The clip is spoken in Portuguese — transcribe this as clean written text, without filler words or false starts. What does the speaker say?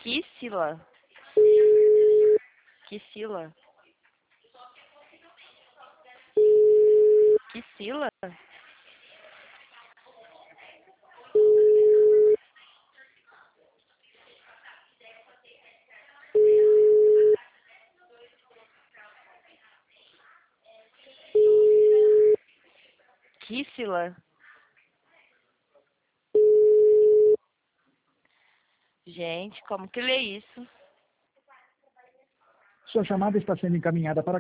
Kissila. Kissila. Kissila? Kissila? Gente, como que lê isso? Sua chamada está sendo encaminhada para